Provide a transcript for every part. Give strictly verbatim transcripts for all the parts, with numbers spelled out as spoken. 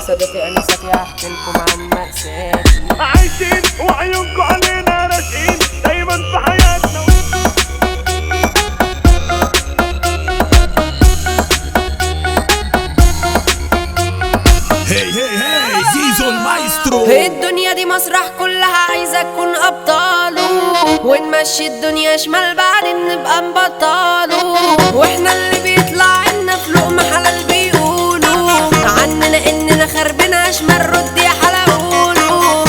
سادتي انساتي هحكي لكم عن مأساتي. عايشين وعيونكم علينا راشقين دايما في حياتنا. هي هي هي زيزو المايسترو. الدنيا دي مسرح كلها عايزة تكون أبطاله، ونمشي الدنيا شمال بعدين نبقى نبطاله، واحنا اللي بيطلع لنا في لقمة حلال بيقولوا عننا إننا خربنا شمال رد يا حلاقولوا.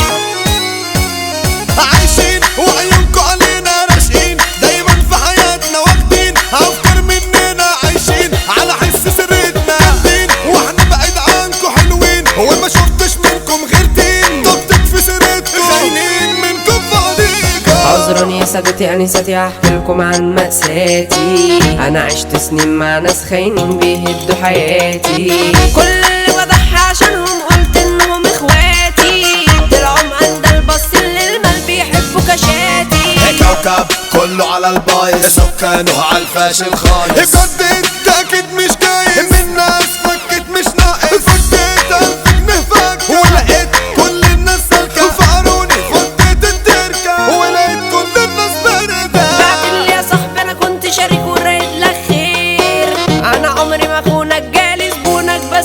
عايشين وعيونكم علينا راشقين دايما في حياتنا واخدين أفكار مننا عايشين على حس سرتنا جامدين، واحنا بعيد عنكم حلوين وما شفتش منكم غير دين طبتك في سرتكم خاينين منكم فاضيكم. عذرا يا سادتي انساتي هحكي لكم عن مأساتي. انا عشت سنين مع ناس خاينين بيهدوا حياتي، كل اللي بضحي عشانهم قلت انهم اخواتي، طلعوا مقندل باصين للمال بيحبوا كشاتي. كوكب كله على البايظ سكانه على الفاشل خالص. بجد انت اكيد مش جايز من ناس فكت مش ناقص، فكيت الف جنيه فكة ولقيت كل الناس سالكة فقروني فضيت التركة ولقيت كل الناس باردة. بعتلي يا صاحبي انا كنت شريك ورايد لك خير، انا عمري ما اخونك جالي زبونك بس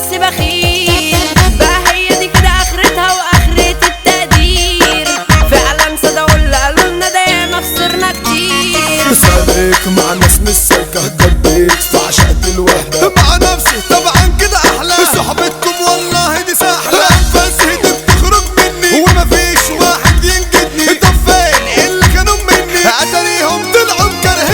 بخيل، بقى هي دي كده اخرتها واخرة التقدير، فعلا صدقوا اللي قالولنا ده ياما خسرنا كتير. سالك مع ناس مش سالكة جديت فعشقت الوحدة مع نفسي طبعا كده احلى، صحبتكم والله دي سهلة بس هدك تخرج مني ومفيش واحد ينجدني. طب فين اللي كانوا مني اتاريهم طلعوا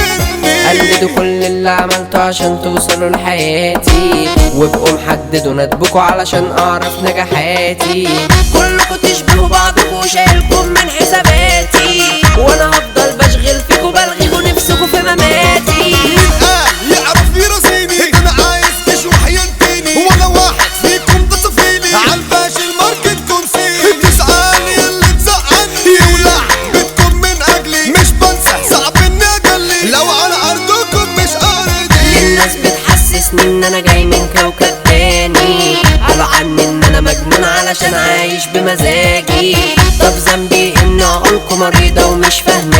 مكرهني. قلدوا كل اللي عملته عشان توصلوا لحياتي، وابقوا محددوا ندبكوا علشان اعرف نجاحاتي، كلكوا تشبهوا بعضكوا وشايلكم من حساباتي، وانا هفضل بشغل فيكوا بلغيكوا نفسكوا في مماتي. قال يعرف يرازيني انا عايز تشوح ينتيني ولا واحد فيكم ده صفيلي عالفاشل ماركتكم سيني. تسألني اللي تزعلني يولع بيتكم من اجلي مش بنسى صعب اني اجلي لو على ارضكم مش ارضي. الناس بتحسسني ان انا جاي من كوكب تاني، قالوا عني ان انا مجنون علشان عايش بمزاجي، طب ذنبي ان عقولكم مريضة ومش فاهمة